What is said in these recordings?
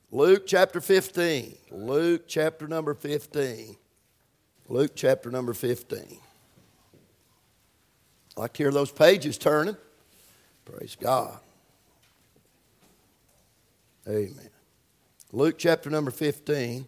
Luke chapter 15. Luke chapter number 15. Luke chapter number 15. I like to hear those pages turning. Praise God. Amen. Luke chapter number 15.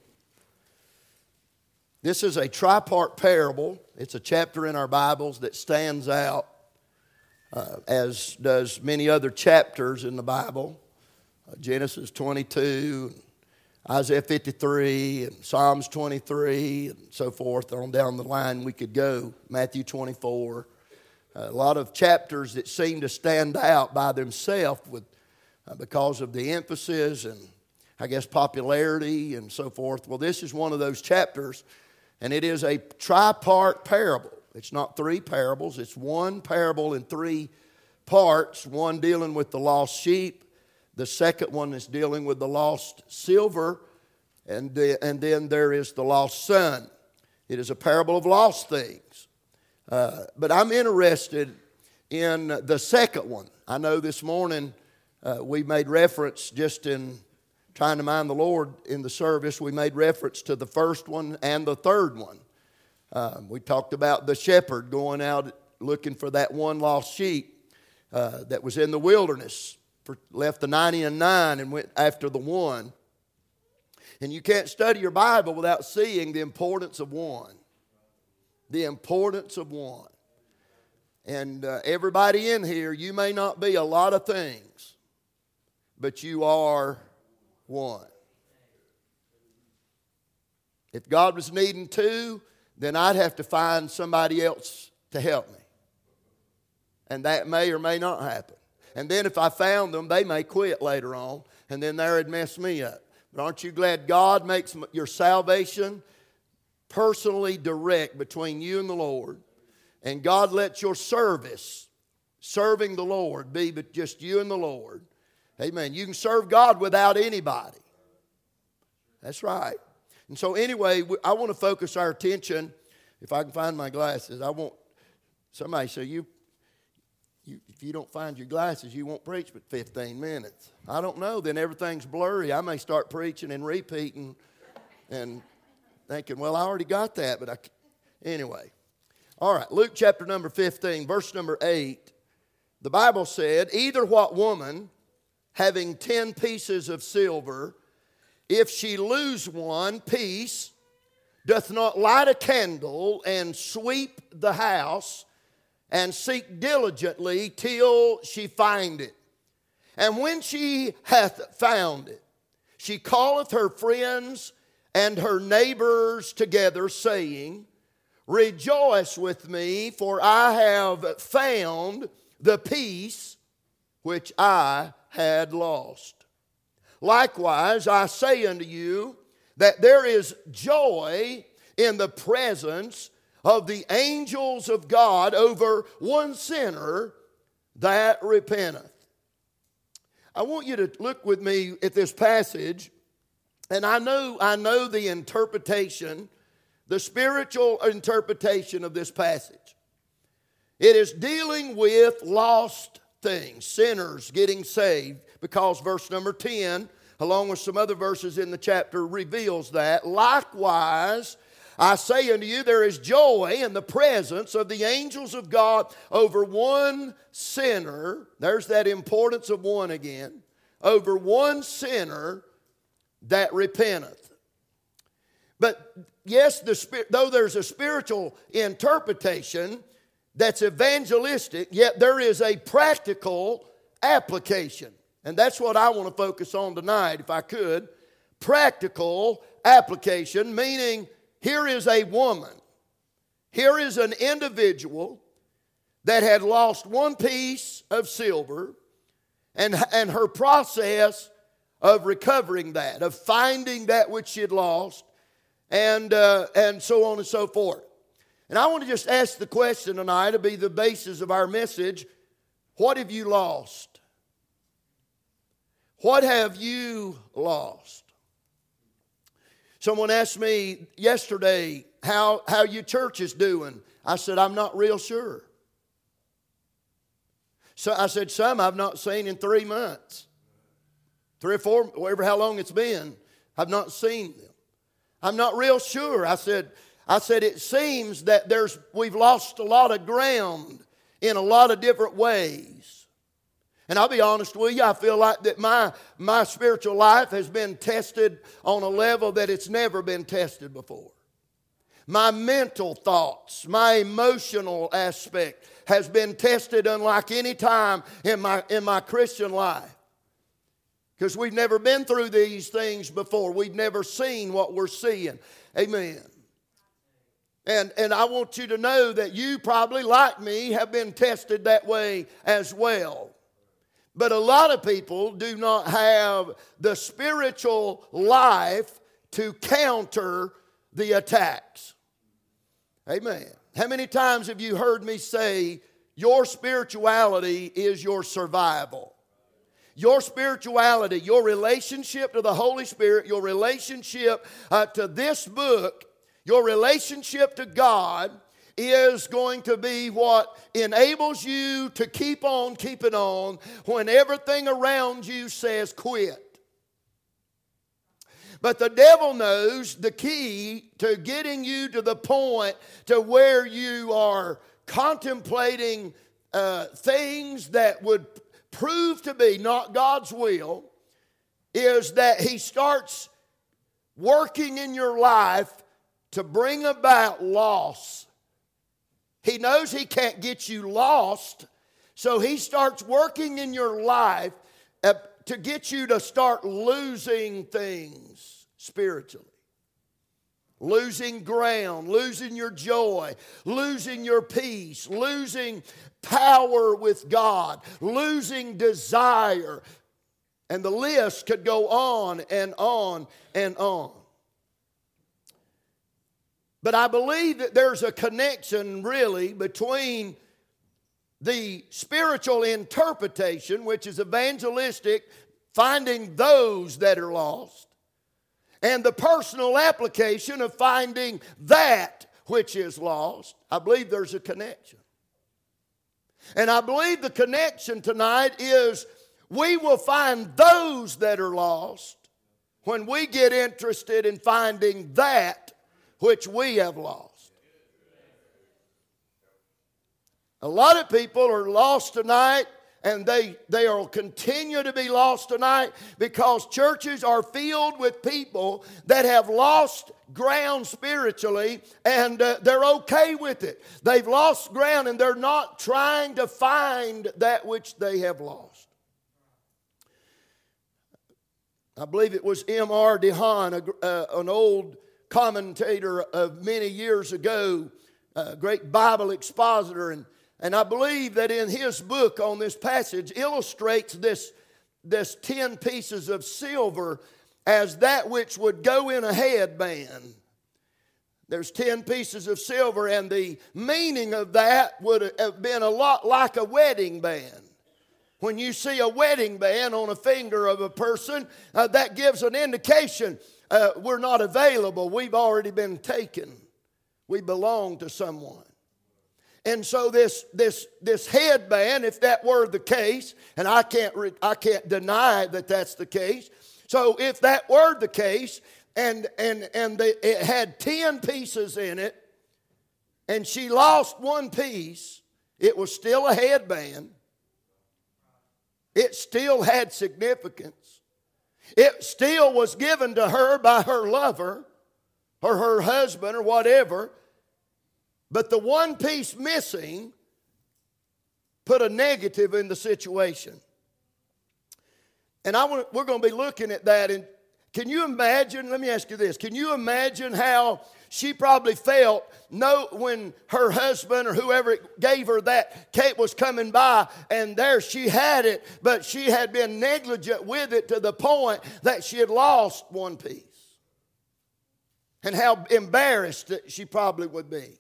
This is a tripart parable. It's a chapter in our Bibles that stands out as does many other chapters in the Bible. Genesis 22, Isaiah 53, and Psalms 23, and so forth. On down the line we could go. Matthew 24. A lot of chapters that seem to stand out by themselves because of the emphasis and, I guess, popularity and so forth. Well, this is one of those chapters, and it is a tripart parable. It's not three parables. It's one parable in three parts, one dealing with the lost sheep. The second one is dealing with the lost silver, and then there is the lost son. It is a parable of lost things. But I'm interested in the second one. I know this morning we made reference just in trying to mind the Lord in the service. We made reference to the first one and the third one. We talked about the shepherd going out looking for that one lost sheep that was in the wilderness. Left the 99 and went after the one. And you can't study your Bible without seeing the importance of one. The importance of one. And everybody in here, you may not be a lot of things, but you are one. If God was needing two, then I'd have to find somebody else to help me. And that may or may not happen. And then if I found them, they may quit later on, and then there it'd mess me up. But aren't you glad God makes your salvation personally direct between you and the Lord? And God lets your service, serving the Lord, be but just you and the Lord. Amen. You can serve God without anybody. That's right. And so anyway, I want to focus our attention. If I can find my glasses, somebody say, if you don't find your glasses, you won't preach but 15 minutes. I don't know. Then everything's blurry. I may start preaching and repeating and thinking, well, I already got that. But anyway. All right, Luke chapter number 15, verse number 8. The Bible said, either what woman, having 10 pieces of silver, if she lose one piece, doth not light a candle and sweep the house, and seek diligently till she find it. And when she hath found it, she calleth her friends and her neighbors together, saying, rejoice with me, for I have found the piece which I had lost. Likewise, I say unto you, that there is joy in the presence of the angels of God over one sinner that repenteth. I want you to look with me at this passage, and I know the interpretation, the spiritual interpretation of this passage. It is dealing with lost things, sinners getting saved, because verse number 10, along with some other verses in the chapter, reveals that. Likewise, I say unto you, there is joy in the presence of the angels of God over one sinner. There's that importance of one again. Over one sinner that repenteth. But yes, though there's a spiritual interpretation that's evangelistic, yet there is a practical application. And that's what I want to focus on tonight, if I could. Practical application, meaning here is a woman, here is an individual that had lost one piece of silver, and her process of recovering that, of finding that which she had lost, and so on and so forth. And I want to just ask the question tonight to be the basis of our message. What have you lost? What have you lost? Someone asked me yesterday how your church is doing. I said, I'm not real sure. So I said, some I've not seen in 3 months. 3 or 4, whatever how long it's been, I've not seen them. I'm not real sure. I said, it seems that we've lost a lot of ground in a lot of different ways. And I'll be honest with you, I feel like that my spiritual life has been tested on a level that it's never been tested before. My mental thoughts, my emotional aspect has been tested unlike any time in my Christian life. Because we've never been through these things before. We've never seen what we're seeing. Amen. And I want you to know that you probably, like me, have been tested that way as well. But a lot of people do not have the spiritual life to counter the attacks. Amen. How many times have you heard me say, your spirituality is your survival? Your spirituality, your relationship to the Holy Spirit, your relationship to this book, your relationship to God is going to be what enables you to keep on keeping on when everything around you says quit. But the devil knows the key to getting you to the point to where you are contemplating things that would prove to be not God's will is that he starts working in your life to bring about loss. He knows he can't get you lost, so he starts working in your life to get you to start losing things spiritually. Losing ground, losing your joy, losing your peace, losing power with God, losing desire. And the list could go on and on and on. But I believe that there's a connection really between the spiritual interpretation, which is evangelistic, finding those that are lost, and the personal application of finding that which is lost. I believe there's a connection. And I believe the connection tonight is we will find those that are lost when we get interested in finding that which we have lost. A lot of people are lost tonight, and they will continue to be lost tonight because churches are filled with people that have lost ground spiritually, and they're okay with it. They've lost ground, and they're not trying to find that which they have lost. I believe it was M.R. DeHaan, an old commentator of many years ago, a great Bible expositor, and I believe that in his book on this passage illustrates this 10 pieces of silver as that which would go in a headband. There's 10 pieces of silver, and the meaning of that would have been a lot like a wedding band. When you see a wedding band on a finger of a person, that gives an indication we're not available. We've already been taken. We belong to someone. And so this headband, if that were the case, and I can't deny that that's the case. So if that were the case, and it had 10 pieces in it, and she lost one piece, it was still a headband. It still had significance. It still was given to her by her lover or her husband or whatever. But the one piece missing put a negative in the situation. And we're going to be looking at that. And can you imagine, let me ask you this, can you imagine how she probably felt when her husband or whoever gave her that cake was coming by, and there she had it, but she had been negligent with it to the point that she had lost one piece. And how embarrassed that she probably would be.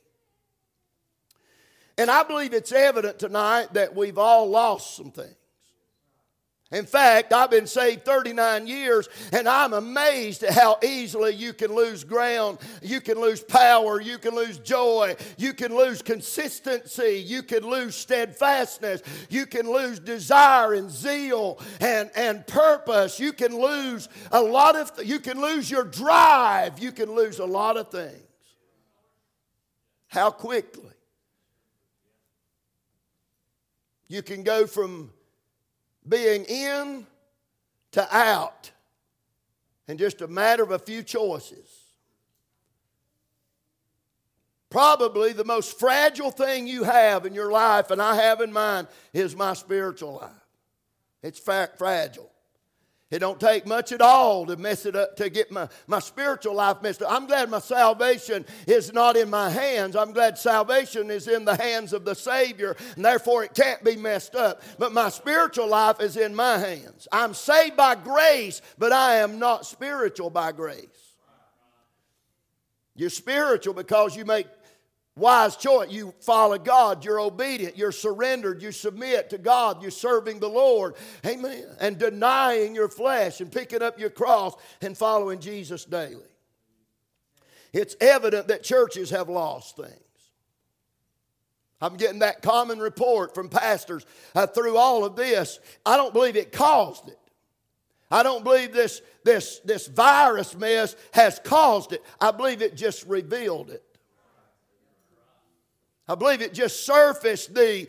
And I believe it's evident tonight that we've all lost some things. In fact, I've been saved 39 years, and I'm amazed at how easily you can lose ground. You can lose power. You can lose joy. You can lose consistency. You can lose steadfastness. You can lose desire and zeal and purpose. You can lose a lot of, you can lose your drive. You can lose a lot of things. How quickly you can go from being in to out in just a matter of a few choices. Probably the most fragile thing you have in your life, and I have in mine, is my spiritual life. It's fragile. It don't take much at all to mess it up, to get my spiritual life messed up. I'm glad my salvation is not in my hands. I'm glad salvation is in the hands of the Savior, and therefore it can't be messed up. But my spiritual life is in my hands. I'm saved by grace, but I am not spiritual by grace. You're spiritual because you make wise choice. You follow God. You're obedient. You're surrendered. You submit to God. You're serving the Lord. Amen. And denying your flesh and picking up your cross and following Jesus daily. It's evident that churches have lost things. I'm getting that common report from pastors through all of this. I don't believe it caused it. I don't believe this virus mess has caused it. I believe it just revealed it. I believe it just surfaced the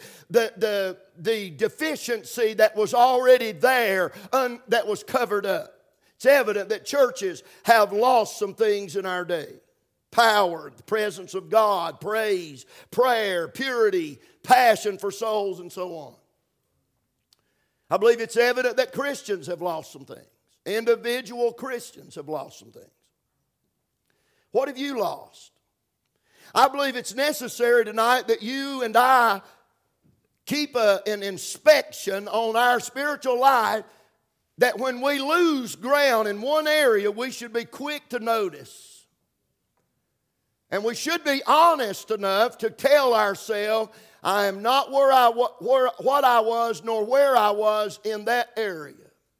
deficiency that was already there, that was covered up. It's evident that churches have lost some things in our day. Power, the presence of God, praise, prayer, purity, passion for souls, and so on. I believe it's evident that Christians have lost some things. Individual Christians have lost some things. What have you lost? I believe it's necessary tonight that you and I keep an inspection on our spiritual life, that when we lose ground in one area, we should be quick to notice. And we should be honest enough to tell ourselves, I am not what I was nor where I was in that area.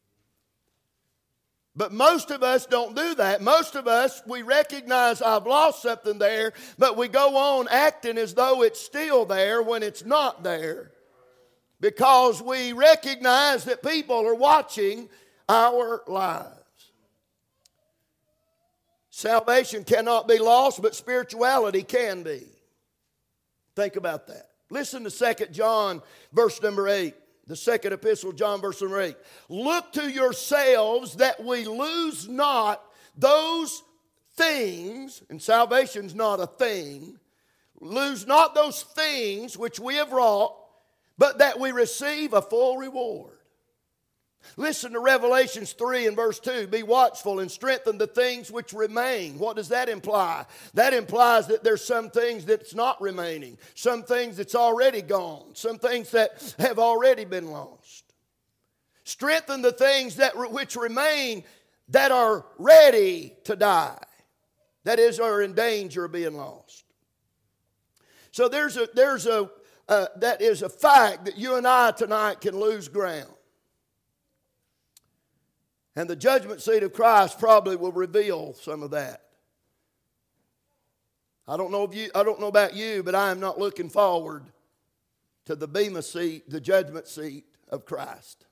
But most of us don't do that. Most of us, we recognize I've lost something there, but we go on acting as though it's still there when it's not there. Because we recognize that people are watching our lives. Salvation cannot be lost, but spirituality can be. Think about that. Listen to 2 John verse number 8. The second epistle of John, verse number 8. Look to yourselves that we lose not those things, and salvation's not a thing, lose not those things which we have wrought, but that we receive a full reward. Listen to Revelations 3 and verse 2. Be watchful and strengthen the things which remain. What does that imply? That implies that there's some things that's not remaining. Some things that's already gone. Some things that have already been lost. Strengthen the things which remain that are ready to die. That is, are in danger of being lost. So that is a fact that you and I tonight can lose ground. And the judgment seat of Christ probably will reveal some of that. I don't know about you, but I am not looking forward to the bema seat, the judgment seat of Christ.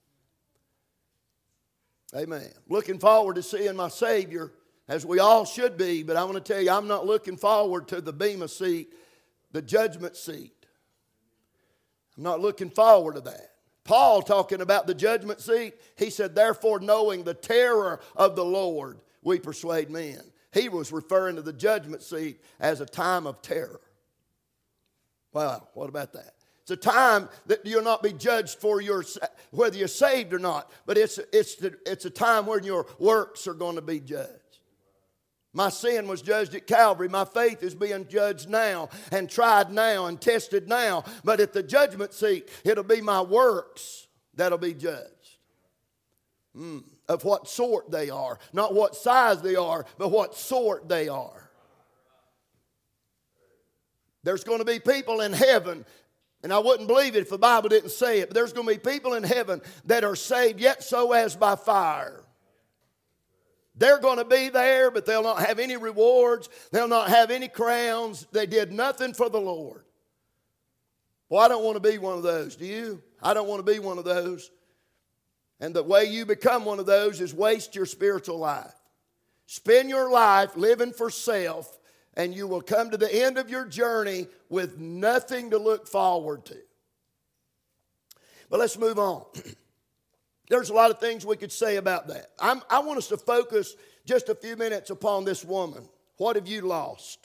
Amen. Looking forward to seeing my Savior, as we all should be, but I want to tell you, I'm not looking forward to the bema seat, the judgment seat. I'm not looking forward to that. Paul, talking about the judgment seat, he said, therefore, knowing the terror of the Lord, we persuade men. He was referring to the judgment seat as a time of terror. Wow, what about that? It's a time that you'll not be judged for whether you're saved or not, but it's a time when your works are going to be judged. My sin was judged at Calvary. My faith is being judged now and tried now and tested now. But at the judgment seat, it'll be my works that'll be judged. Of what sort they are. Not what size they are, but what sort they are. There's going to be people in heaven And I wouldn't believe it if the Bible didn't say it, but there's going to be people in heaven that are saved yet so as by fire. They're going to be there, but they'll not have any rewards. They'll not have any crowns. They did nothing for the Lord. Well, I don't want to be one of those. Do you? I don't want to be one of those. And the way you become one of those is waste your spiritual life. Spend your life living for self, and you will come to the end of your journey with nothing to look forward to. But let's move on. There's a lot of things we could say about that. I want us to focus just a few minutes upon this woman. What have you lost?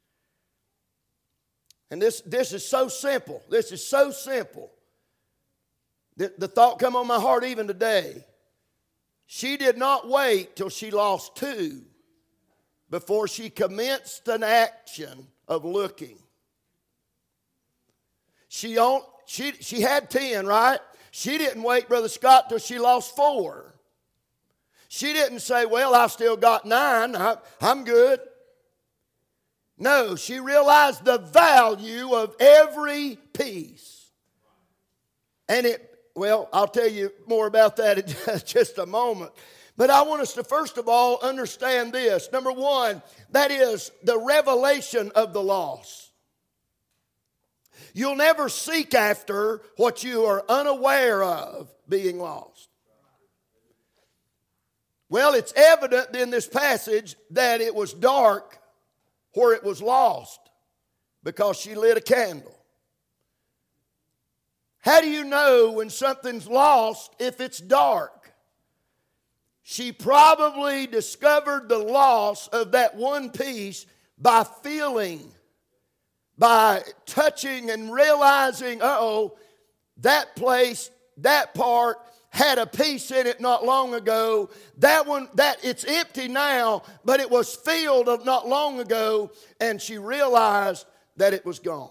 And this is so simple. This is so simple. The thought come on my heart even today. She did not wait till she lost 2 before she commenced an action of looking. She had 10, right? She didn't wait, Brother Scott, till she lost 4. She didn't say, well, I still got 9. I'm good. No, she realized the value of every piece. And I'll tell you more about that in just a moment. But I want us to first of all understand this. Number 1, that is the revelation of the loss. You'll never seek after what you are unaware of being lost. Well, it's evident in this passage that it was dark where it was lost because she lit a candle. How do you know when something's lost if it's dark? She probably discovered the loss of that one piece by feeling, by touching and realizing, that place, that part had a piece in it not long ago. It's empty now, but it was filled not long ago, and she realized that it was gone.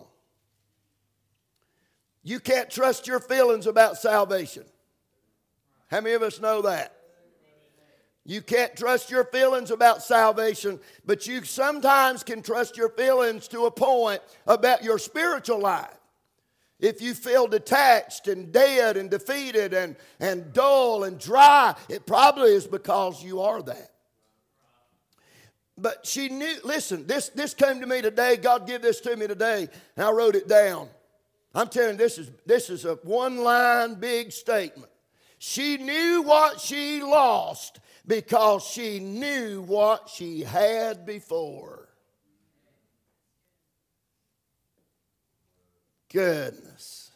You can't trust your feelings about salvation. How many of us know that? You can't trust your feelings about salvation, but you sometimes can trust your feelings to a point about your spiritual life. If you feel detached and dead and defeated and dull and dry, it probably is because you are that. But she knew, listen, this came to me today. God gave this to me today, and I wrote it down. I'm telling you, this is a one-line big statement. She knew what she lost because she knew what she had before. Goodness.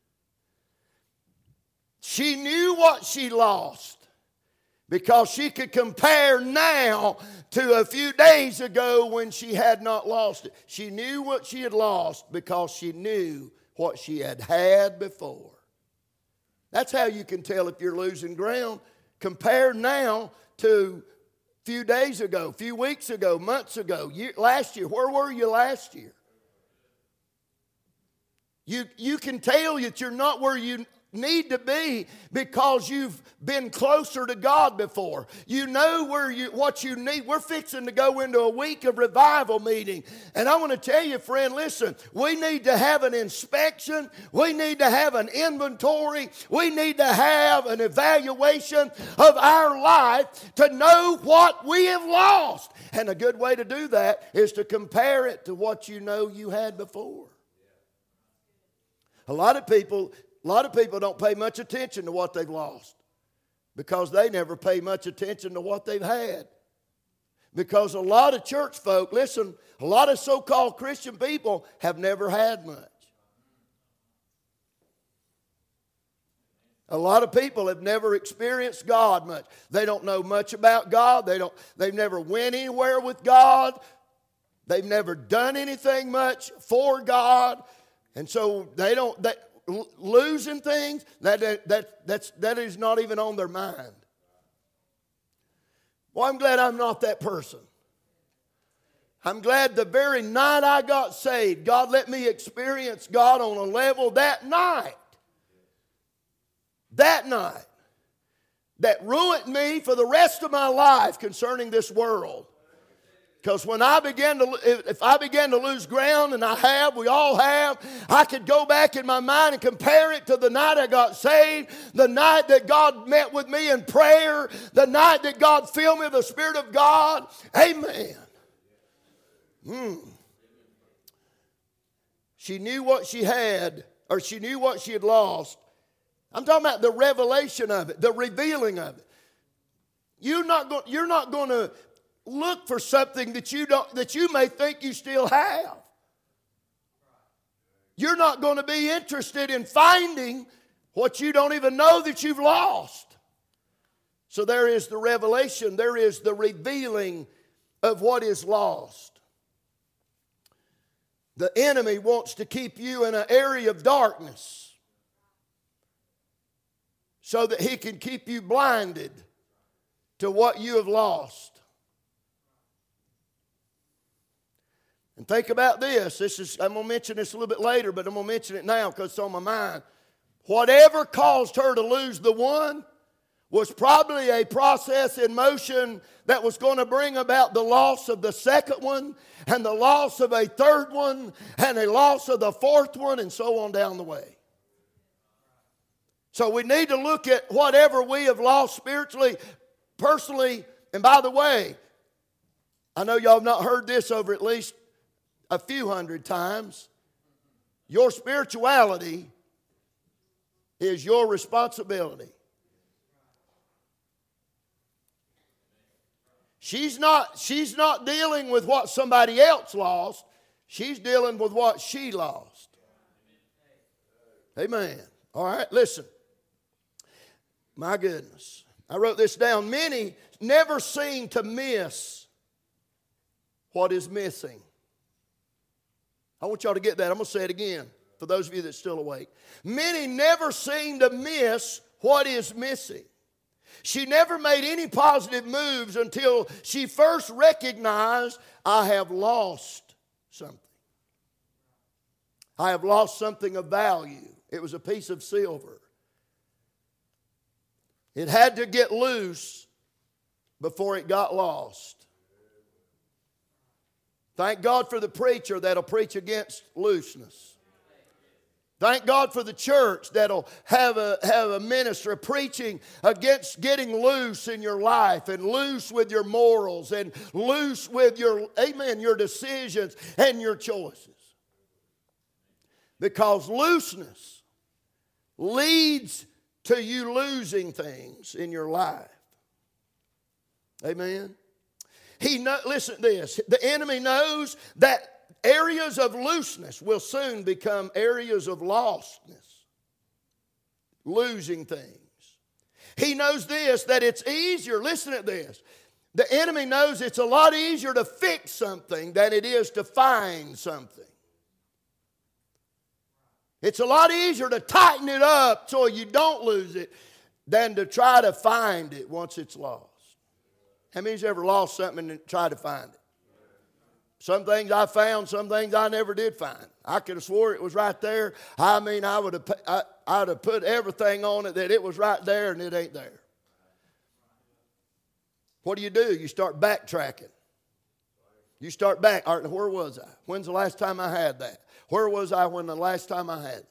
She knew what she lost because she could compare now to a few days ago when she had not lost it. She knew what she had lost because she knew what she had before. That's how you can tell if you're losing ground. Compare now to a few days ago, a few weeks ago, months ago, last year. Where were you last year? You can tell that you're not where you need to be because you've been closer to God before. You know what you need. We're fixing to go into a week of revival meeting. And I want to tell you, friend, listen, we need to have an inspection. We need to have an inventory. We need to have an evaluation of our life to know what we have lost. And a good way to do that is to compare it to what you know you had before. A lot of people don't pay much attention to what they've lost because they never pay much attention to what they've had. Because a lot of church folk, listen, a lot of so-called Christian people have never had much. A lot of people have never experienced God much. They don't know much about God. They've never went anywhere with God. They've never done anything much for God. And so losing things, that is not even on their mind. Well, I'm glad I'm not that person. I'm glad the very night I got saved, God let me experience God on a level that night that ruined me for the rest of my life concerning this world. Because when if I began to lose ground, and we all have, I could go back in my mind and compare it to the night I got saved, the night that God met with me in prayer, the night that God filled me with the Spirit of God. Amen. She knew what she had, or she knew what she had lost. I'm talking about the revelation of it, the revealing of it. You're not going to look for something that you may think you still have. You're not going to be interested in finding what you don't even know that you've lost. So there is the revelation, there is the revealing of what is lost. The enemy wants to keep you in an area of darkness so that he can keep you blinded to what you have lost. And think about this. I'm going to mention this a little bit later, but I'm going to mention it now because it's on my mind. Whatever caused her to lose the one was probably a process in motion that was going to bring about the loss of the second one, and the loss of a third one, and a loss of the fourth one, and so on down the way. So we need to look at whatever we have lost spiritually, personally, and by the way, I know y'all have not heard this over at least a few hundred times. Your spirituality is your responsibility. She's not dealing with what somebody else lost. She's dealing with what she lost. Amen. All right, listen. My goodness. I wrote this down. Many never seem to miss what is missing. I want y'all to get that. I'm going to say it again for those of you that are still awake. Many never seem to miss what is missing. She never made any positive moves until she first recognized, I have lost something. I have lost something of value. It was a piece of silver. It had to get loose before it got lost. Thank God for the preacher that'll preach against looseness. Thank God for the church that'll have a minister preaching against getting loose in your life and loose with your morals and loose with your decisions and your choices. Because looseness leads to you losing things in your life. Amen. Listen to this. The enemy knows that areas of looseness will soon become areas of lostness. Losing things. He knows this, that it's easier. Listen to this. The enemy knows it's a lot easier to fix something than it is to find something. It's a lot easier to tighten it up so you don't lose it than to try to find it once it's lost. How many's ever lost something and tried to find it? Some things I found, some things I never did find. I could have swore it was right there. I mean, I'd have put everything on it that it was right there and it ain't there. What do? You start backtracking. You start back. All right, where was I? When's the last time I had that? Where was I when the last time I had it?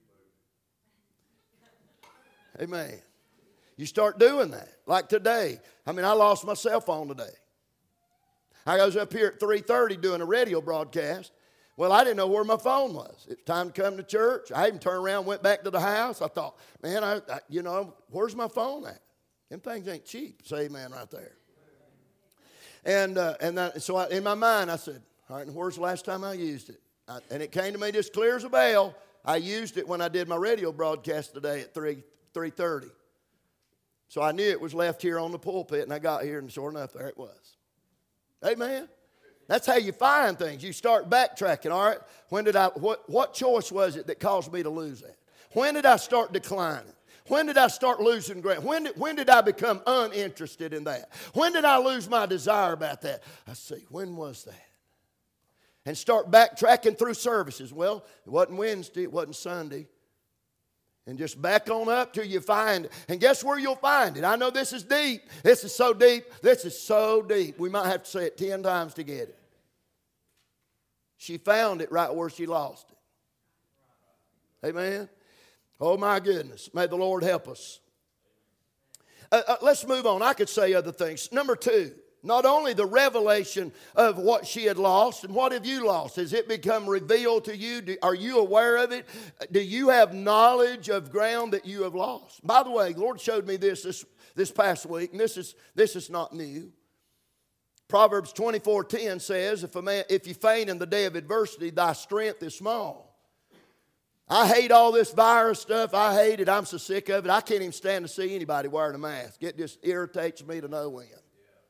Amen. You start doing that. Like today. I lost my cell phone today. I was up here at 3:30 doing a radio broadcast. Well, I didn't know where my phone was. It was time to come to church. I even turned around, went back to the house. I thought, man, where's my phone at? Them things ain't cheap. Say amen right there. So in my mind, I said, all right, and where's the last time I used it? And it came to me just clear as a bell. I used it when I did my radio broadcast today at 3:30. So I knew it was left here on the pulpit, and I got here, and sure enough, there it was. Amen. That's how you find things. You start backtracking, all right? What choice was it that caused me to lose that? When did I start declining? When did I start losing ground? When did I become uninterested in that? When did I lose my desire about that? I see, when was that? And start backtracking through services. Well, it wasn't Wednesday, it wasn't Sunday. And just back on up till you find it. And guess where you'll find it? I know this is deep. This is so deep. This is so deep. We might have to say it 10 times to get it. She found it right where she lost it. Amen? Oh my goodness. May the Lord help us. Let's move on. I could say other things. Number 2. Not only the revelation of what she had lost, and what have you lost? Has it become revealed to you? Are you aware of it? Do you have knowledge of ground that you have lost? By the way, the Lord showed me this past week, and this is not new. Proverbs 24:10 says, if you faint in the day of adversity, thy strength is small. I hate all this virus stuff. I hate it. I'm so sick of it. I can't even stand to see anybody wearing a mask. It just irritates me to no end.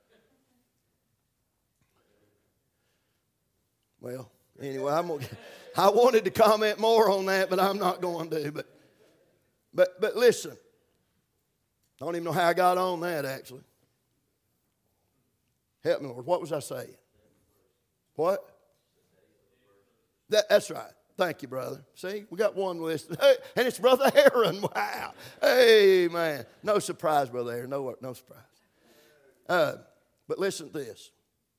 Well, anyway, I wanted to comment more on that, but I'm not going to. But listen, I don't even know how I got on that, actually. Help me, Lord. What was I saying? What? That's right. Thank you, brother. See, we got one list. Hey, and it's Brother Aaron. Wow. Amen. No surprise, Brother Aaron. No surprise. But listen to this.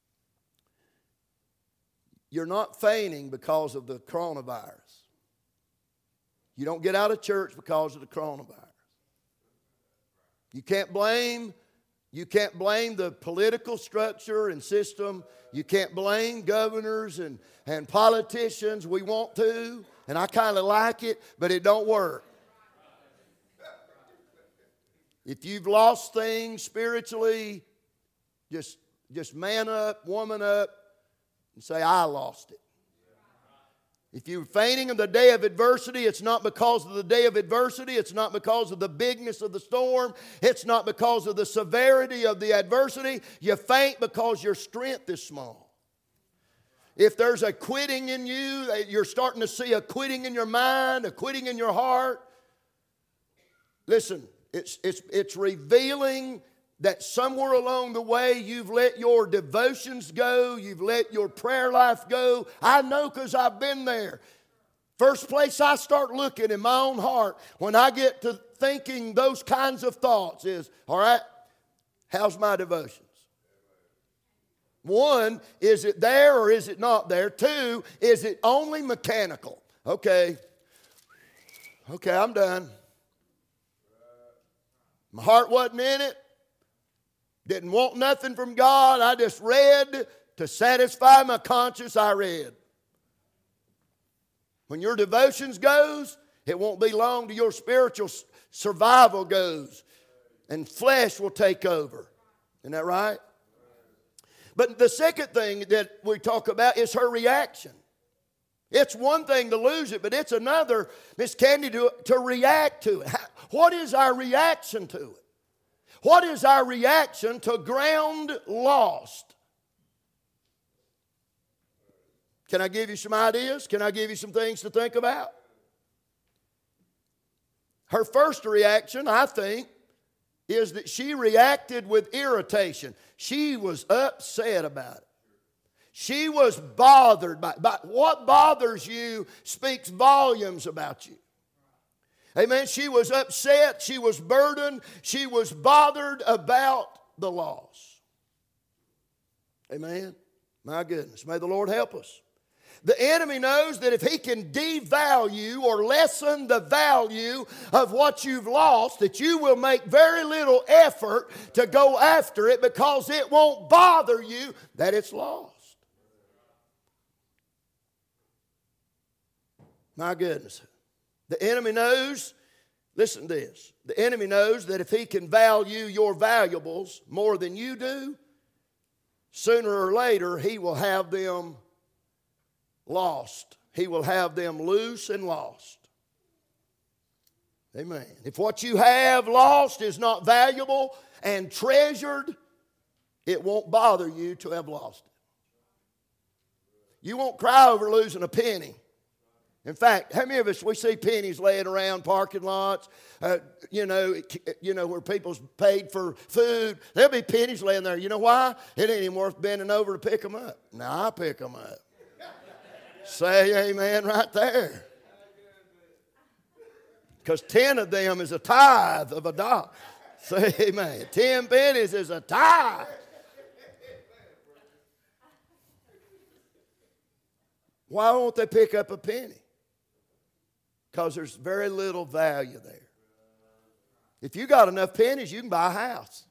You're not fainting because of the coronavirus. You don't get out of church because of the coronavirus. You can't blame the political structure and system. You can't blame governors and politicians. We want to, and I kind of like it, but it don't work. If you've lost things spiritually, just man up, woman up, and say, I lost it. If you're fainting in the day of adversity, it's not because of the day of adversity. It's not because of the bigness of the storm. It's not because of the severity of the adversity. You faint because your strength is small. If there's a quitting in you, you're starting to see a quitting in your mind, a quitting in your heart. Listen, it's revealing that somewhere along the way you've let your devotions go, you've let your prayer life go. I know because I've been there. First place I start looking in my own heart when I get to thinking those kinds of thoughts is, all right, how's my devotions? 1, is it there or is it not there? 2, is it only mechanical? Okay, I'm done. My heart wasn't in it. Didn't want nothing from God. I just read to satisfy my conscience. I read. When your devotions goes, it won't be long till your spiritual survival goes. And flesh will take over. Isn't that right? But the second thing that we talk about is her reaction. It's one thing to lose it, but it's another, Miss Candy, to react to it. What is our reaction to it? What is our reaction to ground lost? Can I give you some ideas? Can I give you some things to think about? Her first reaction, I think, is that she reacted with irritation. She was upset about it. She was bothered by what bothers you speaks volumes about you. Amen. She was upset. She was burdened. She was bothered about the loss. Amen. My goodness. May the Lord help us. The enemy knows that if he can devalue or lessen the value of what you've lost, that you will make very little effort to go after it because it won't bother you that it's lost. My goodness. The enemy knows, listen to this, the enemy knows that if he can value your valuables more than you do, sooner or later he will have them lost. He will have them loose and lost. Amen. If what you have lost is not valuable and treasured, it won't bother you to have lost it. You won't cry over losing a penny. In fact, how many of us, we see pennies laying around parking lots, where people's paid for food. There'll be pennies laying there. You know why? It ain't even worth bending over to pick them up. Now, I pick them up. Say amen right there. Because 10 of them is a tithe of a dollar. Say amen. 10 pennies is a tithe. Why won't they pick up a penny? Because there's very little value there. If you got enough pennies, you can buy a house.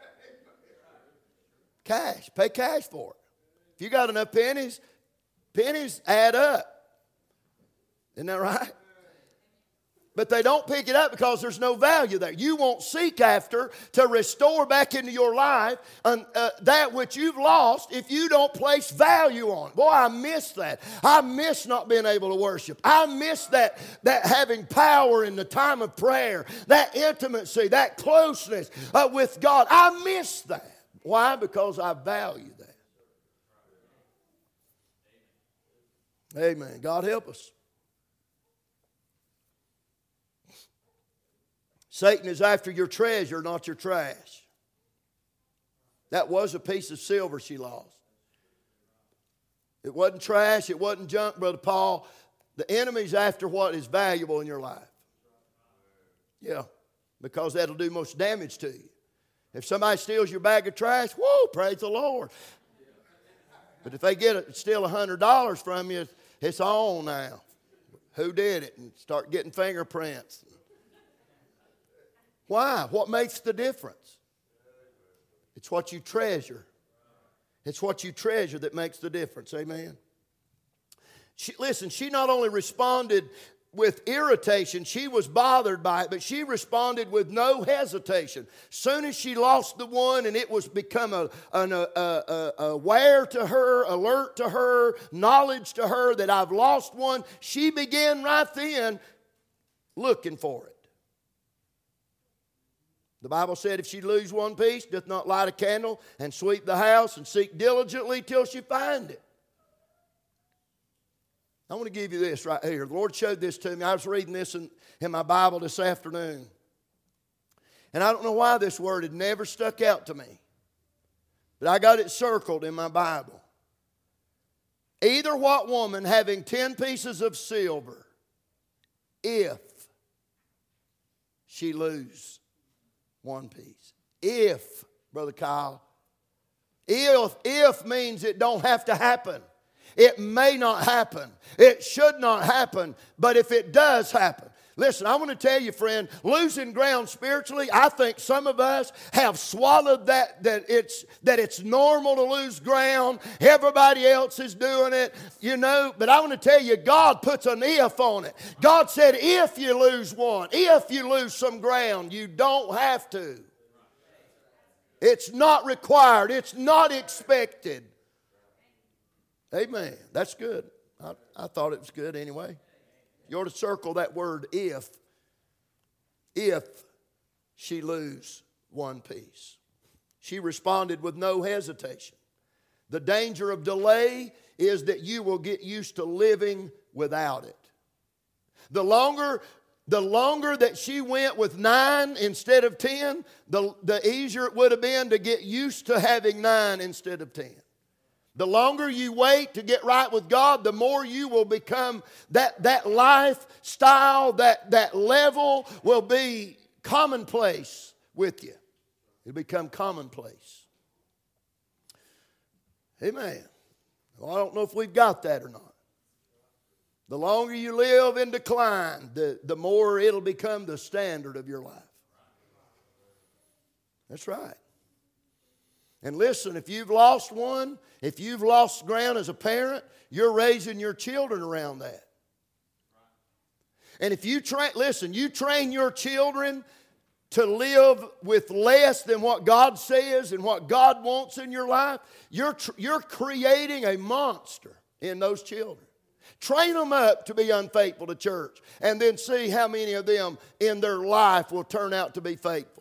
Cash. Pay cash for it. If you got enough pennies, pennies add up. Isn't that right? But they don't pick it up because there's no value there. You won't seek after to restore back into your life that which you've lost if you don't place value on it. Boy, I miss that. I miss not being able to worship. I miss that having power in the time of prayer, that intimacy, that closeness with God. I miss that. Why? Because I value that. Amen. God help us. Satan is after your treasure, not your trash. That was a piece of silver she lost. It wasn't trash. It wasn't junk, Brother Paul. The enemy's after what is valuable in your life. Yeah, because that'll do most damage to you. If somebody steals your bag of trash, whoa, praise the Lord. But if they steal $100 from you, it's on now. Who did it? And start getting fingerprints. Why? What makes the difference? It's what you treasure. It's what you treasure that makes the difference. Amen. She not only responded with irritation, she was bothered by it, but she responded with no hesitation. Soon as she lost the one and it was become aware to her, alert to her, knowledge to her that I've lost one, she began right then looking for it. The Bible said if she lose one piece, doth not light a candle and sweep the house and seek diligently till she find it. I want to give you this right here. The Lord showed this to me. I was reading this in my Bible this afternoon. And I don't know why this word had never stuck out to me. But I got it circled in my Bible. Either what woman having 10 pieces of silver, if she lose one piece. If, Brother Kyle. If means it don't have to happen. It may not happen. It should not happen. But if it does happen. Listen, I want to tell you, friend, losing ground spiritually, I think some of us have swallowed that it's normal to lose ground. Everybody else is doing it, But I want to tell you, God puts an if on it. God said, if you lose one, if you lose some ground, you don't have to. It's not required. It's not expected. Amen. That's good. I thought it was good anyway. You ought to circle that word if she lose one piece. She responded with no hesitation. The danger of delay is that you will get used to living without it. The longer that she went with 9 instead of 10, the easier it would have been to get used to having 9 instead of 10. The longer you wait to get right with God, the more you will become that lifestyle, that level will be commonplace with you. It'll become commonplace. Amen. Well, I don't know if we've got that or not. The longer you live in decline, the more it'll become the standard of your life. That's right. And listen, if you've lost one, if you've lost ground as a parent, you're raising your children around that. And if you train your children to live with less than what God says and what God wants in your life, you're creating a monster in those children. Train them up to be unfaithful to church and then see how many of them in their life will turn out to be faithful.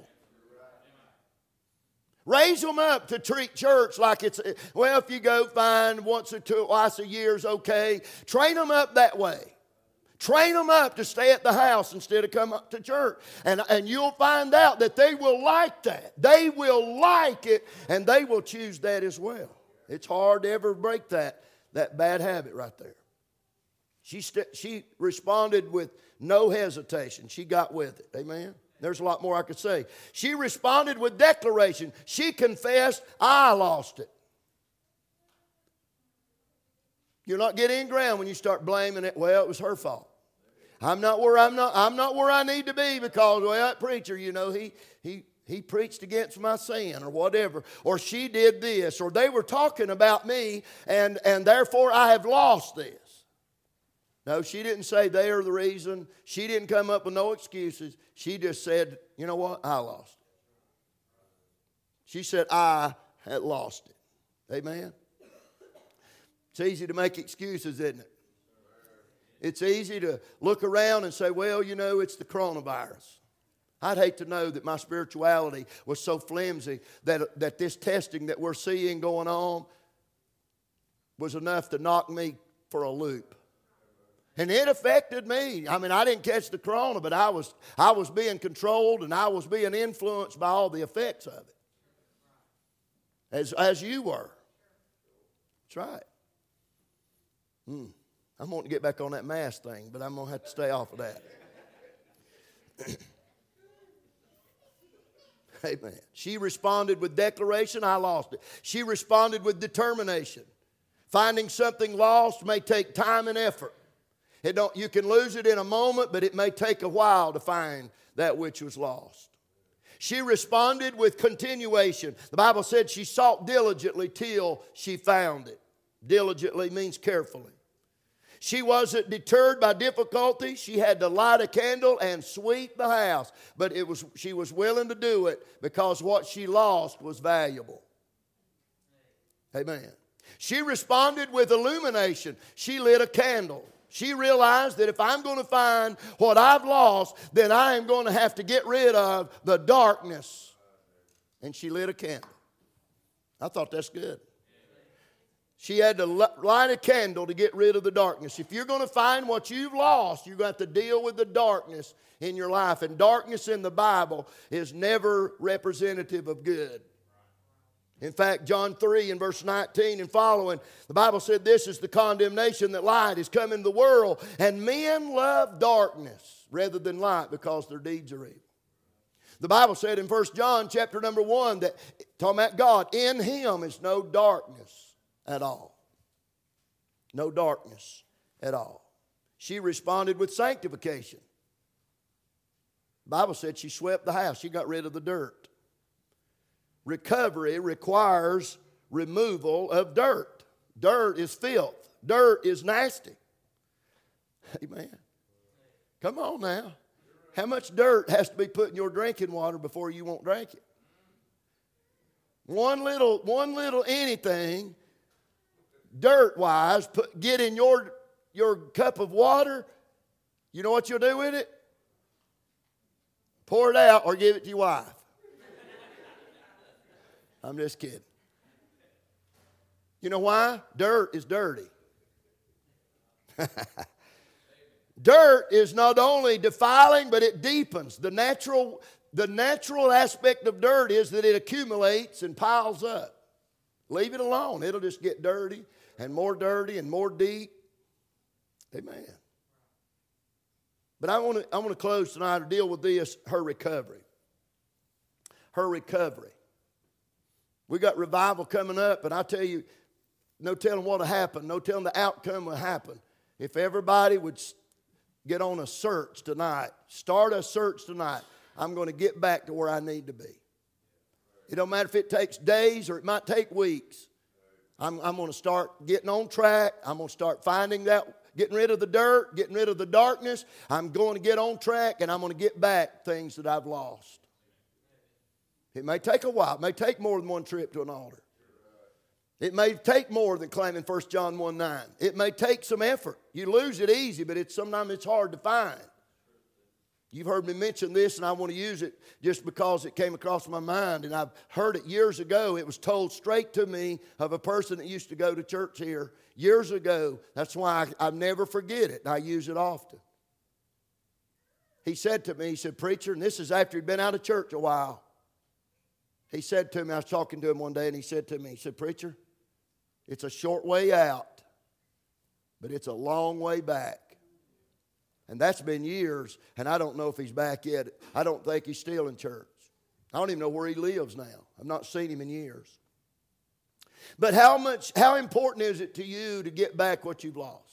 Raise them up to treat church like it's, well, if you go fine once or twice a year is okay. Train them up that way. Train them up to stay at the house instead of come up to church. And you'll find out that they will like that. They will like it, and they will choose that as well. It's hard to ever break that bad habit right there. She responded with no hesitation. She got with it. Amen. There's a lot more I could say. She responded with declaration. She confessed, I lost it. You're not getting in ground when you start blaming it. Well, it was her fault. I'm not where I need to be because, well, that preacher, he preached against my sin or whatever. Or she did this. Or they were talking about me and therefore I have lost this. No, she didn't say they are the reason. She didn't come up with no excuses. She just said, you know what? I lost it. She said, I had lost it. Amen? It's easy to make excuses, isn't it? It's easy to look around and say, well, it's the coronavirus. I'd hate to know that my spirituality was so flimsy that this testing that we're seeing going on was enough to knock me for a loop. And it affected me. I mean, I didn't catch the corona, but I was being controlled and I was being influenced by all the effects of it. As you were. That's right. I'm wanting to get back on that mask thing, but I'm going to have to stay off of that. Amen. She responded with declaration, I lost it. She responded with determination. Finding something lost may take time and effort. You can lose it in a moment, but it may take a while to find that which was lost. She responded with continuation. The Bible said she sought diligently till she found it. Diligently means carefully. She wasn't deterred by difficulty. She had to light a candle and sweep the house. But she was willing to do it because what she lost was valuable. Amen. She responded with illumination. She lit a candle. She realized that if I'm going to find what I've lost, then I am going to have to get rid of the darkness. And she lit a candle. I thought that's good. She had to light a candle to get rid of the darkness. If you're going to find what you've lost, you're going to have to deal with the darkness in your life. And darkness in the Bible is never representative of good. In fact, John 3 and verse 19 and following, the Bible said this is the condemnation that light is come into the world, and men love darkness rather than light because their deeds are evil. The Bible said in 1 John chapter number 1 that, talking about God, in Him is no darkness at all. No darkness at all. She responded with sanctification. The Bible said she swept the house. She got rid of the dirt. Recovery requires removal of dirt. Dirt is filth. Dirt is nasty. Amen. Come on now. How much dirt has to be put in your drinking water before you won't drink it? One little anything, dirt-wise, get in your cup of water. You know what you'll do with it? Pour it out or give it to your wife. I'm just kidding. You know why? Dirt is dirty. Dirt is not only defiling, but it deepens. The natural aspect of dirt is that it accumulates and piles up. Leave it alone. It'll just get dirty and more deep. Amen. But I want to close tonight to deal with this, her recovery. Her recovery. We got revival coming up, and I tell you, no telling what will happen, no telling the outcome will happen. If everybody would get on a search tonight, start a search tonight, I'm going to get back to where I need to be. It don't matter if it takes days or it might take weeks. I'm going to start getting on track. I'm going to start finding that, getting rid of the dirt, getting rid of the darkness. I'm going to get on track, and I'm going to get back things that I've lost. It may take a while. It may take more than one trip to an altar. It may take more than claiming 1 John 1:9. It may take some effort. You lose it easy, but sometimes it's hard to find. You've heard me mention this, and I want to use it just because it came across my mind, and I've heard it years ago. It was told straight to me of a person that used to go to church here years ago. That's why I never forget it, and I use it often. He said to me, he said, "Preacher," and this is after he'd been out of church a while. He said to me, I was talking to him one day, and he said to me, he said, "Preacher, it's a short way out, But it's a long way back. And that's been years, and I don't know if he's back yet. I don't think he's still in church. I don't even know where he lives now. I've not seen him in years. But how important is it to you to get back what you've lost?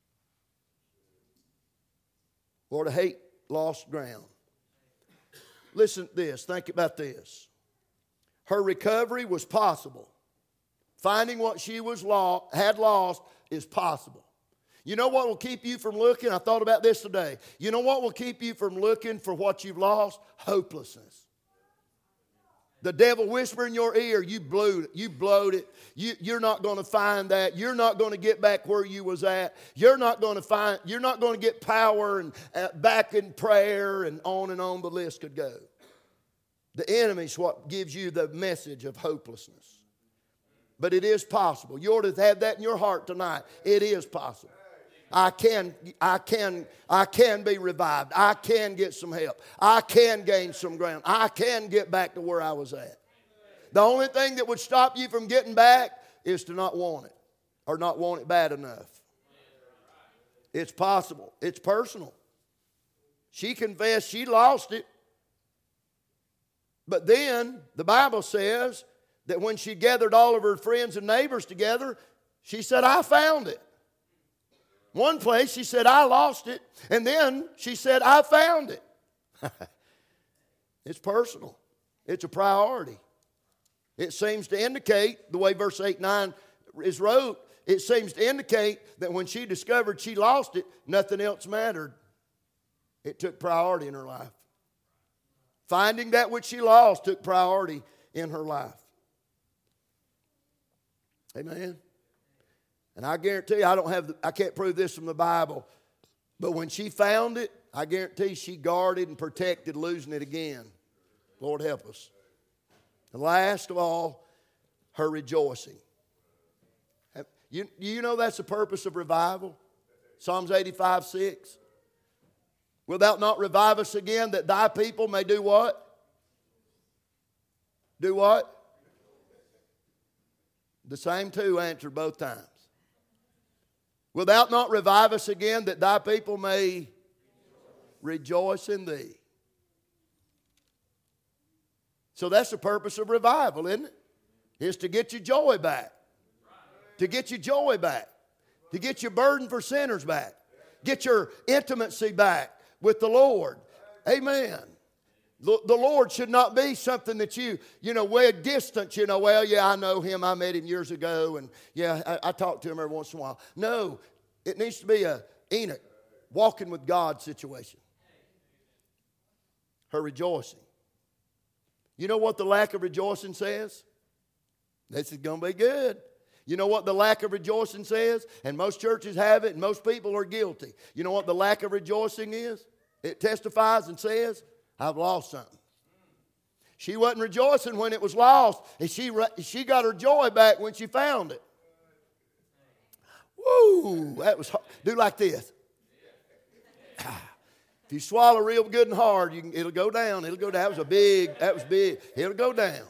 Or to hate lost ground? Listen to this. Think about this. Her recovery was possible. Finding what she had lost is possible. You know what will keep you from looking? I thought about this today. You know what will keep you from looking for what you've lost? Hopelessness. The devil whisper in your ear, you blowed it. You're not going to find that. You're not going to get back where you was at. You're not going to get power and back in prayer and on the list could go. The enemy's what gives you the message of hopelessness. But it is possible. You ought to have that in your heart tonight. It is possible. I can be revived. I can get some help. I can gain some ground. I can get back to where I was at. The only thing that would stop you from getting back is to not want it or not want it bad enough. It's possible. It's personal. She confessed she lost it. But then the Bible says that when she gathered all of her friends and neighbors together, she said, I found it. One place she said, I lost it. And then she said, I found it. It's personal. It's a priority. It seems to indicate, the way verse 8-9 is wrote, it seems to indicate that when she discovered she lost it, nothing else mattered. It took priority in her life. Finding that which she lost took priority in her life. Amen. And I guarantee you, I can't prove this from the Bible, but when she found it, I guarantee she guarded and protected losing it again. Lord help us. And last of all, her rejoicing. You know that's the purpose of revival? Psalms 85:6. Wilt thou not revive us again, that thy people may do what? Do what? The same two answered both times. Wilt thou not revive us again, that thy people may rejoice in thee? So that's the purpose of revival, isn't it? It's to get your joy back. To get your joy back. To get your burden for sinners back. Get your intimacy back with the Lord. Amen. The Lord should not be something that way distant, well, yeah, I know him. I met him years ago, and yeah, I talk to him every once in a while. No, it needs to be a Enoch, walking with God situation. Her rejoicing. You know what the lack of rejoicing says? This is going to be good. You know what the lack of rejoicing says? And most churches have it, and most people are guilty. You know what the lack of rejoicing is? It testifies and says, I've lost something. She wasn't rejoicing when it was lost, and she got her joy back when she found it. Woo! That was hard. Do like this. If you swallow real good and hard, it'll go down. It'll go down. That was big. It'll go down.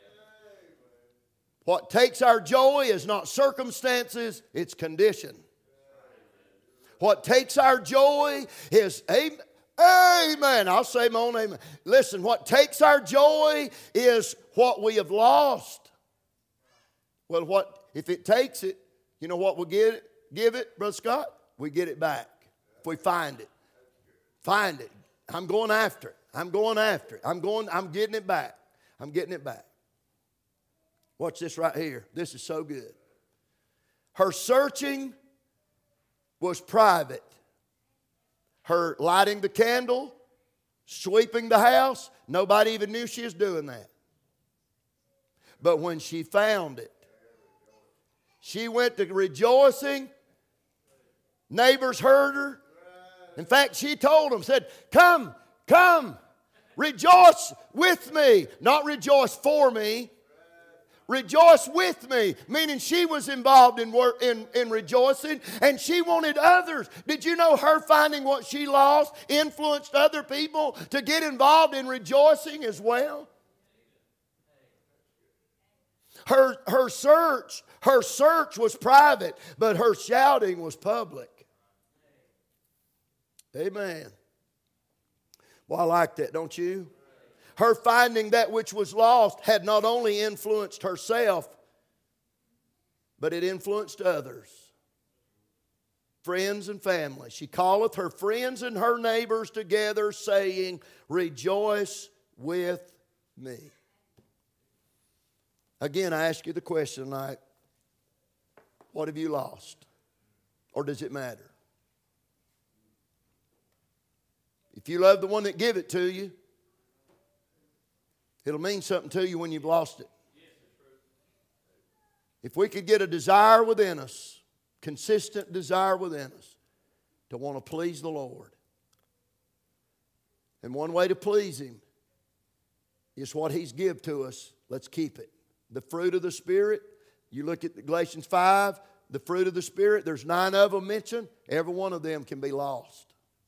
What takes our joy is not circumstances, it's condition. What takes our joy is, amen. I'll say my own amen. Listen, what takes our joy is what we have lost. Well, if it takes it, you know what we'll give it, Brother Scott? We get it back. If we find it. Find it. I'm going after it. I'm getting it back. I'm getting it back. Watch this right here. This is so good. Her searching was private. Her lighting the candle, sweeping the house, nobody even knew she was doing that. But when she found it, she went to rejoicing. Neighbors heard her. In fact, she told them, said, come, rejoice with me. Not rejoice for me. Rejoice with me, meaning she was involved in rejoicing, and she wanted others. Did you know her finding what she lost influenced other people to get involved in rejoicing as well? Her search was private, but her shouting was public. Amen. Well, I like that, don't you? Her finding that which was lost had not only influenced herself, but it influenced others. Friends and family. She calleth her friends and her neighbors together, saying, rejoice with me. Again, I ask you the question tonight, what have you lost? Or does it matter? If you love the one that gave it to you, it'll mean something to you when you've lost it. If we could get a desire within us, consistent desire within us, to want to please the Lord. And one way to please Him is what He's given to us. Let's keep it. The fruit of the Spirit, you look at Galatians 5, the fruit of the Spirit, there's 9 of them mentioned. Every one of them can be lost.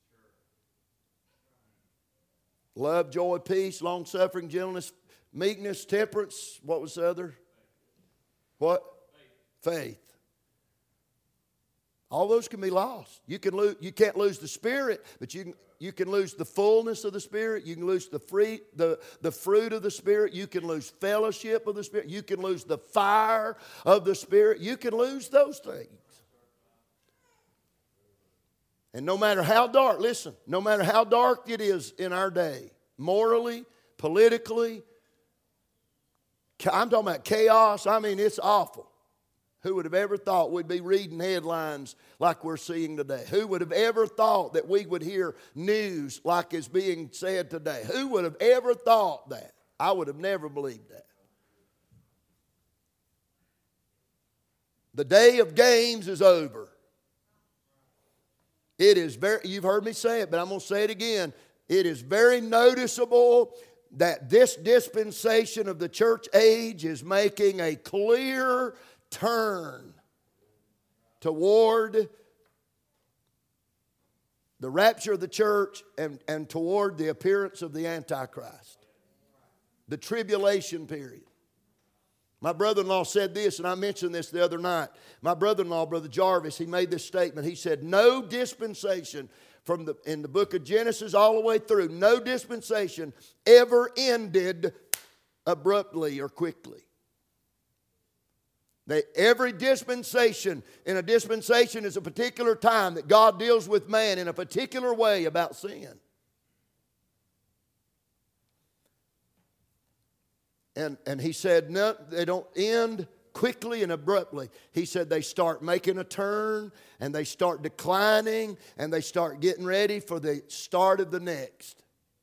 Love, joy, peace, long-suffering, gentleness, meekness, temperance. What was the other? What? Faith. All those can be lost. You can't lose the Spirit, but you can lose the fullness of the Spirit. You can lose the fruit of the Spirit. You can lose fellowship of the Spirit. You can lose the fire of the Spirit. You can lose those things. And no matter how dark, listen, no matter how dark it is in our day, morally, politically, I'm talking about chaos. I mean, it's awful. Who would have ever thought we'd be reading headlines like we're seeing today? Who would have ever thought that we would hear news like is being said today? Who would have ever thought that? I would have never believed that. The day of games is over. It is you've heard me say it, but I'm going to say it again. It is very noticeable that this dispensation of the church age is making a clear turn toward the rapture of the church and toward the appearance of the Antichrist. The tribulation period. My brother-in-law said this, and I mentioned this the other night. My brother-in-law, Brother Jarvis, he made this statement. He said, no dispensation in the book of Genesis all the way through, no dispensation ever ended abruptly or quickly. Every dispensation, in a dispensation is a particular time that God deals with man in a particular way about sin. And he said, no, they don't end quickly and abruptly. He said they start making a turn and they start declining and they start getting ready for the start of the next.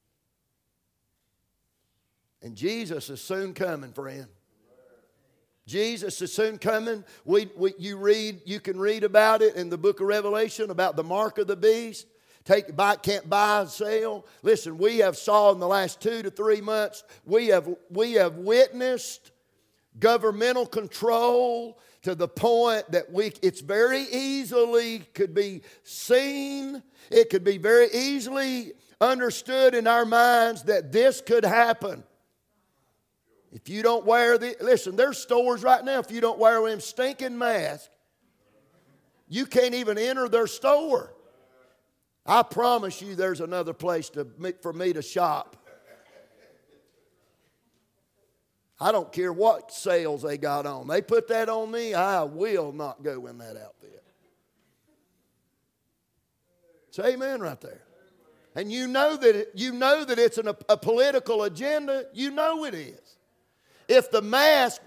And Jesus is soon coming, friend. Jesus is soon coming. You can read about it in the book of Revelation about the mark of the beast. Can't buy and sell. Listen, we have saw in the last 2 to 3 months, we have witnessed governmental control to the point that it's very easily could be seen. It could be very easily understood in our minds that this could happen. If you don't wear listen, there's stores right now, if you don't wear them stinking masks, you can't even enter their store. I promise you there's another place for me to shop. I don't care what sales they got on. They put that on me, I will not go in that outfit. Say amen right there. And you know that it's a political agenda. You know it is. If the mask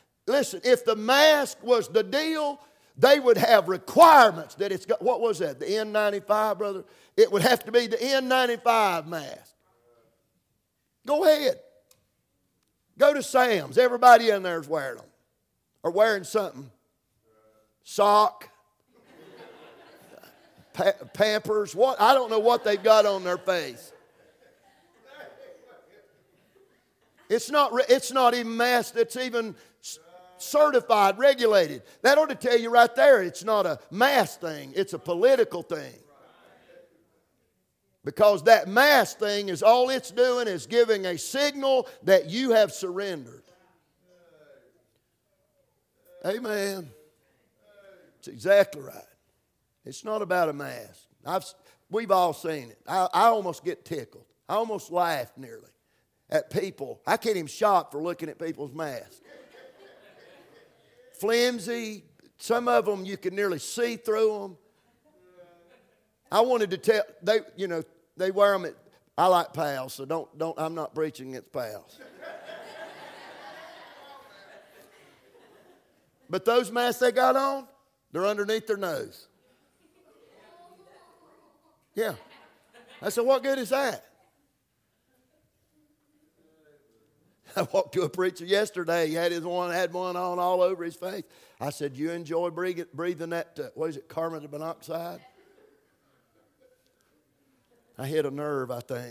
was the deal, they would have requirements that it's got. What was that? The N95, brother? It would have to be the N95 mask. Go ahead. Go to Sam's. Everybody in there is wearing them. Or wearing something. Sock. Pampers. What? I don't know what they've got on their face. It's not even mask that's even certified, regulated. That ought to tell you right there it's not a mass thing, it's a political thing. Because that mass thing is all it's doing is giving a signal that you have surrendered. Amen. It's exactly right. It's not about a mask. We've all seen it. I almost get tickled. I almost laugh nearly at people. I can't even shop for looking at people's masks. Flimsy. Some of them you can nearly see through them. I wanted to tell, they wear them at, I like pals, so I'm not preaching against pals. But those masks they got on, they're underneath their nose. Yeah. I said, what good is that? I walked to a preacher yesterday. He had one on all over his face. I said, you enjoy breathing that, carbon monoxide? I hit a nerve, I think.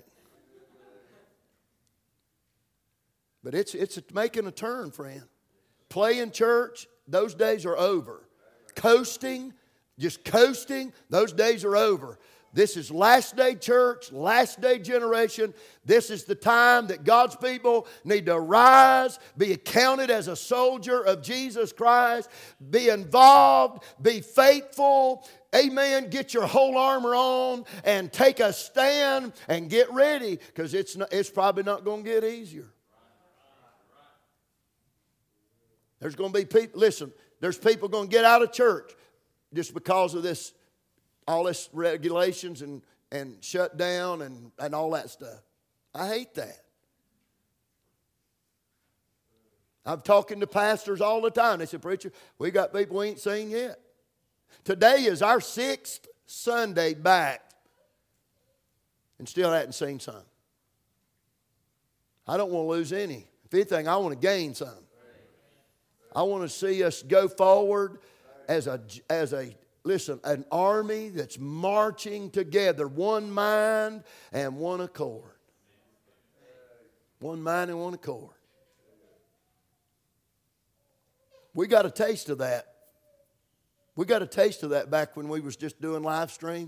But it's making a turn, friend. Playing church, those days are over. Coasting, those days are over. This is last day church, last day generation. This is the time that God's people need to rise, be accounted as a soldier of Jesus Christ, be involved, be faithful. Amen. Get your whole armor on and take a stand and get ready, because it's probably not going to get easier. There's going to be people, listen, there's people going to get out of church just because of this, all this regulations and shut down and all that stuff. I hate that. I'm talking to pastors all the time. They say, preacher, we got people we ain't seen yet. Today is our 6th Sunday back and still hadn't seen some. I don't want to lose any. If anything, I want to gain some. I want to see us go forward as an army that's marching together, one mind and one accord. One mind and one accord. We got a taste of that. We got a taste of that back when we was just doing live stream.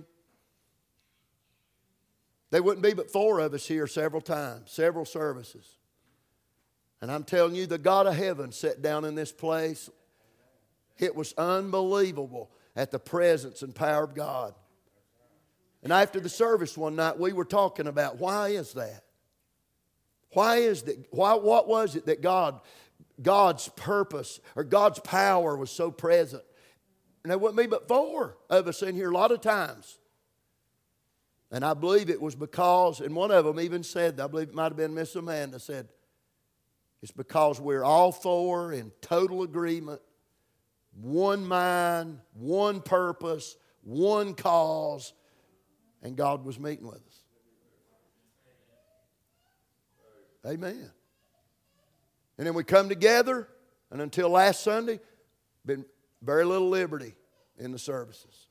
There wouldn't be but 4 of us here several times, several services. And I'm telling you, the God of heaven sat down in this place. It was unbelievable at the presence and power of God. And after the service one night, we were talking about, why is that? Why is that? What was it that God's purpose or God's power was so present? And there wouldn't be but 4 of us in here a lot of times. And I believe it was because, and one of them even said, I believe it might have been Miss Amanda, said, it's because we're all 4 in total agreement, one mind, one purpose, one cause, and God was meeting with us. Amen. And then we come together, and until last Sunday, been very little liberty in the services.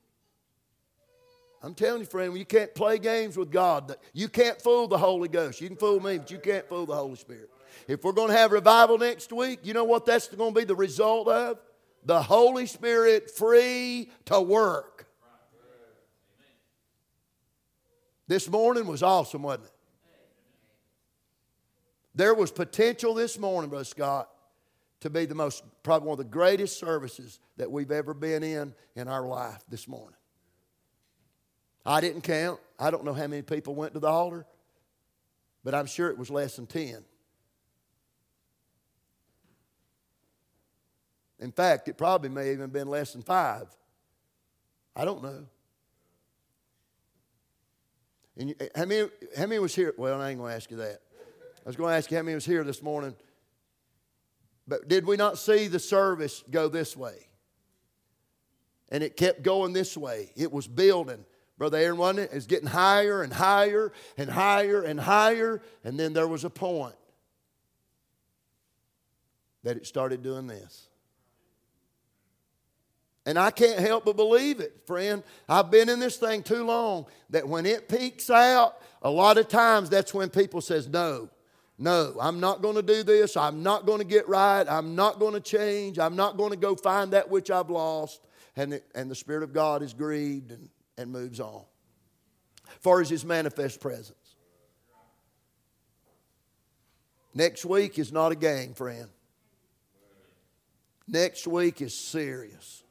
I'm telling you, friend, you can't play games with God. You can't fool the Holy Ghost. You can fool me, but you can't fool the Holy Spirit. If we're going to have revival next week, you know what that's going to be the result of? The Holy Spirit free to work. This morning was awesome, wasn't it? There was potential this morning, Brother Scott, to be probably one of the greatest services that we've ever been in our life this morning. I didn't count. I don't know how many people went to the altar, but I'm sure it was less than 10. In fact, it probably may have even been less than 5. I don't know. And how many was here? Well, I ain't going to ask you that. I was going to ask you how many was here this morning. But did we not see the service go this way? And it kept going this way. It was building. Brother Aaron, wasn't it? It was getting higher and higher and higher and higher. And then there was a point that it started doing this. And I can't help but believe it, friend. I've been in this thing too long that when it peaks out, a lot of times that's when people says, no, I'm not going to do this. I'm not going to get right. I'm not going to change. I'm not going to go find that which I've lost. And the Spirit of God is grieved and moves on. As far as His manifest presence. Next week is not a game, friend. Next week is serious.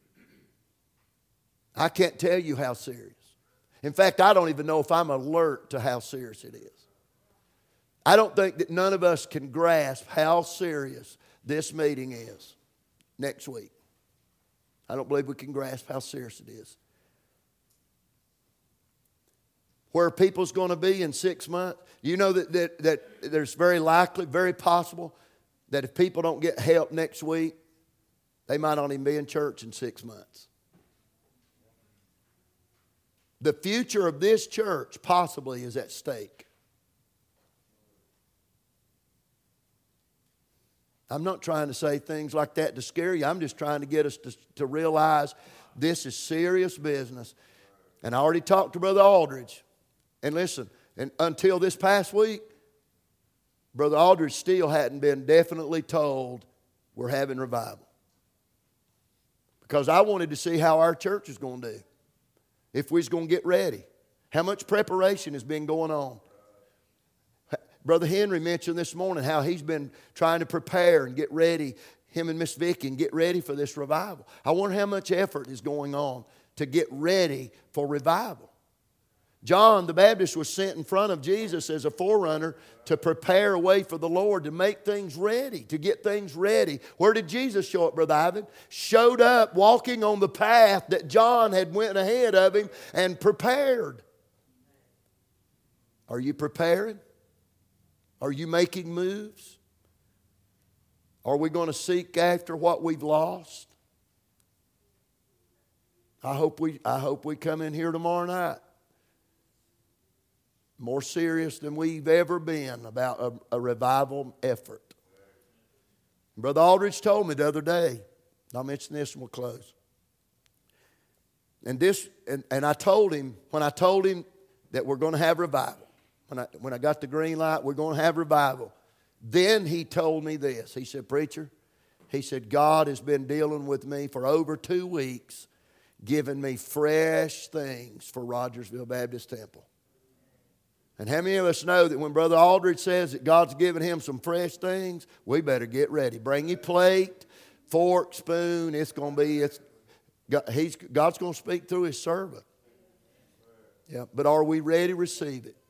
I can't tell you how serious. In fact, I don't even know if I'm alert to how serious it is. I don't think that none of us can grasp how serious this meeting is next week. I don't believe we can grasp how serious it is. Where people's going to be in 6 months, you know that there's very likely, very possible, that if people don't get help next week, they might not even be in church in 6 months. The future of this church possibly is at stake. I'm not trying to say things like that to scare you. I'm just trying to get us to realize this is serious business. And I already talked to Brother Aldridge. And listen, and until this past week, Brother Aldridge still hadn't been definitely told we're having revival. Because I wanted to see how our church is going to do. If we was going to get ready. How much preparation has been going on. Brother Henry mentioned this morning how he's been trying to prepare and get ready, him and Miss Vicky, and get ready for this revival. I wonder how much effort is going on to get ready for revival. John the Baptist was sent in front of Jesus as a forerunner to prepare a way for the Lord, to make things ready, to get things ready. Where did Jesus show up, Brother Ivan? Showed up walking on the path that John had went ahead of him and prepared. Are you preparing? Are you making moves? Are we going to seek after what we've lost? I hope we come in here tomorrow night more serious than we've ever been about a revival effort. Brother Aldridge told me the other day, I'll mention this and we'll close. And I told him, when I told him that we're going to have revival, when I got the green light, we're going to have revival, then he told me this. He said, preacher, he said, God has been dealing with me for over 2 weeks, giving me fresh things for Rogersville Baptist Temple. And how many of us know that when Brother Aldridge says that God's giving him some fresh things, we better get ready. Bring your plate, fork, spoon. God's going to speak through His servant. Yeah, but are we ready to receive it?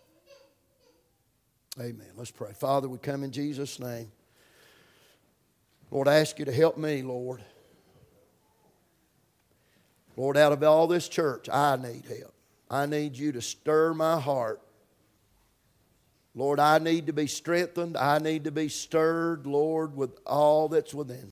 Amen. Let's pray. Father, we come in Jesus' name. Lord, I ask you to help me, Lord. Lord, out of all this church, I need help. I need you to stir my heart. Lord, I need to be strengthened. I need to be stirred, Lord, with all that's within.